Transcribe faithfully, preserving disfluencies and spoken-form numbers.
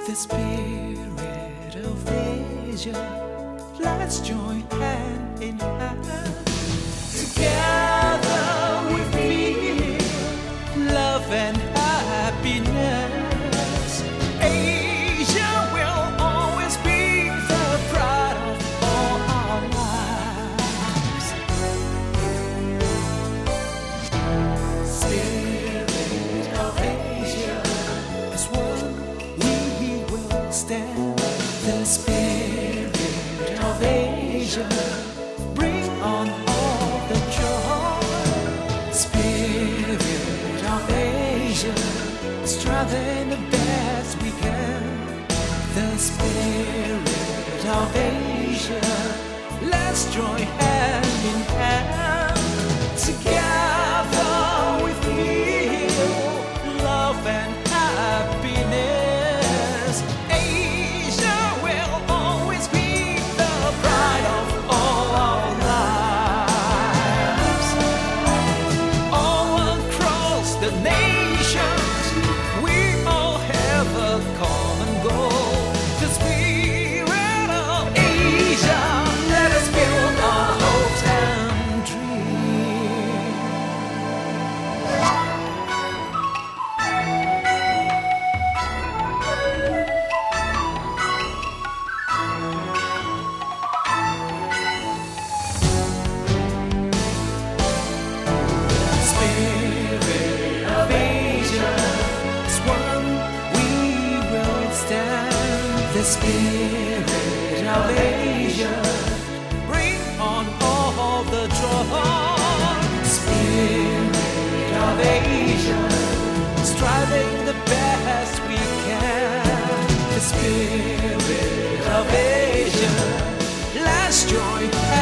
the spirit of Asia. Let's join hand in hand. Together we feel love and happiness. Asia will always be the pride of all our lives. Spirit of Asia, as one we will stand. The spirit of Asia, bring on all the joy. Spirit of Asia, striving the best we can. The spirit of Asia, let's join hand in hand. Together we feel love and happiness. Asia will always be the pride of all our lives. All across the nations, we all have a common goal. The spirit of Asia, let us build our hopes and dreams. Spirit of Asia, as one we will stand. The spirit of Asia, bring on all the joy. Spirit of Asia, striving the best we can. The spirit of Asia, let's join hands.